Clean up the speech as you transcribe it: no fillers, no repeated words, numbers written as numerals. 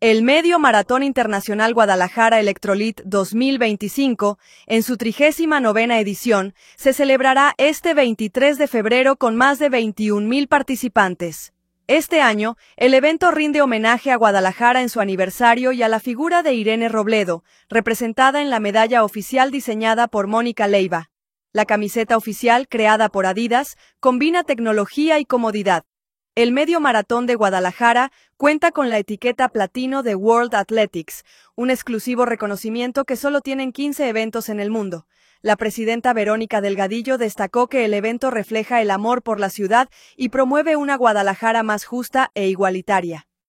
El Medio Maratón Internacional Guadalajara Electrolit 2025, en su 39ª edición, se celebrará este 23 de febrero con más de 21,000 participantes. Este año, el evento rinde homenaje a Guadalajara en su aniversario y a la figura de Irene Robledo, representada en la medalla oficial diseñada por Mónica Leiva. La camiseta oficial, creada por Adidas, combina tecnología y comodidad. El Medio Maratón de Guadalajara cuenta con la etiqueta platino de World Athletics, un exclusivo reconocimiento que solo tienen 15 eventos en el mundo. La presidenta Verónica Delgadillo destacó que el evento refleja el amor por la ciudad y promueve una Guadalajara más justa e igualitaria.